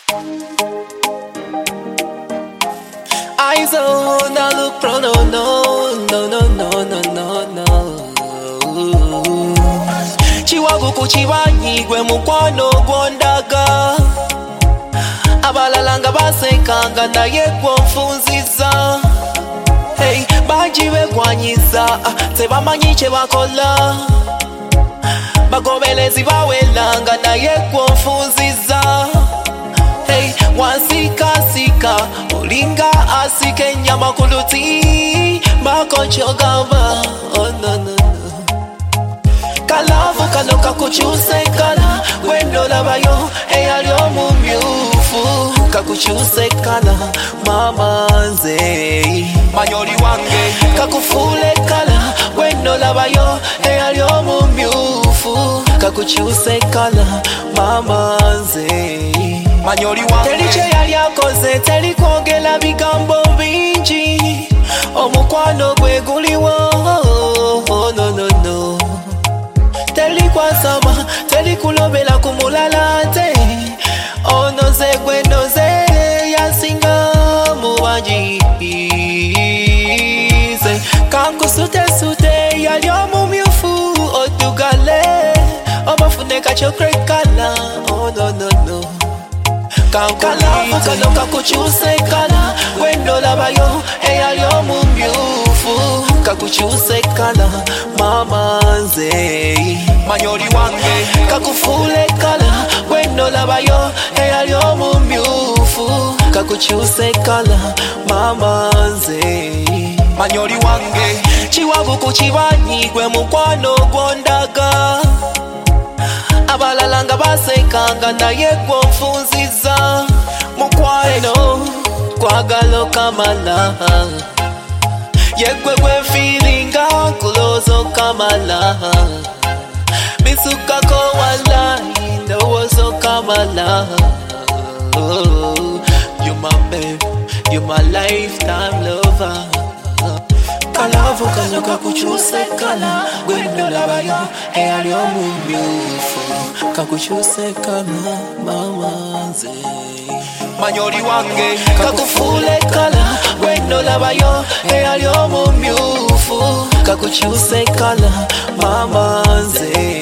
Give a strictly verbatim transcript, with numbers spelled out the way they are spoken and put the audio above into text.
Eyes on, I look pro, no, no, no, no, no, no, no, no. Chiwagu kuchibanyi gwe mukwano gwondaga, abalalanga basekanga naye gwonfunziza. Hey, banji begwanyiza tebamanyi kye bakola, bagobelezi bawelanga naye gwonfunziza. Hey, wansikasika olinga asike nyama kuluti makonchogamba. Oh no no no. Kalavu kaloka kuchuse kala wendo labayo eyali omumyufu kakuchuse kala mama nze manyoli wange kakufule kala wendo labayo eyali omumyufu kakuchuse kala mama nze manyoli wange teriche yali akoze teri kwogela bigambo bingi omukwano gwe guliwo. Oh no no no. Teli kwa sama, teli kulobela kumulalate. Ono ze kwe noze yasinga muwajize. Kanku sute sute yali omumyufu otugale. Omafune kachokre kala. Oh no no no. Kalavu kaloka kuchuse kala wendo labayo eyali omumyufu kakuchuse kala mama nze manyoli wange kakufule kala wendo labayo eyali omumyufu kakuchuse kala mama nze manyoli wange chiwagu kuchibanyi gwe mukwano gwondaga, abalalanga basekanga naye gwonfunziza. Mukwano kwagalo kamala yegwe gwe feelinga kulozo kamala misukako wala indowozo kamala. Oh, you my babe, you my lifetime lover. Kalavu kaloka kuchuse kala gwendo labayo eyali omumyufu kakuchuse kala mama nze manyoli wange kakufule kala gwendo labayo eyali omumyufu kakuchuse kala mama nze